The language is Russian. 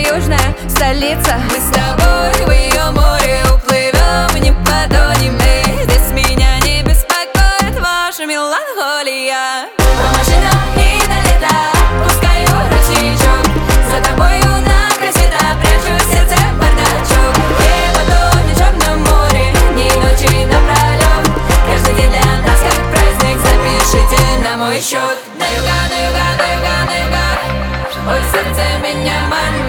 южная столица. Мы с тобой в ее море уплывем, не потонем мы. Здесь меня не беспокоит ваша меланхолия. По машинам и на лето пускаю ручеечок. За тобою на красота прячу сердце в бардачок. И потом на Черном море дни и ночи напролет. Каждый день для нас как праздник, запишите на мой счет. На юга, на юга, на юга, на юга. Ой, сердце меня манит.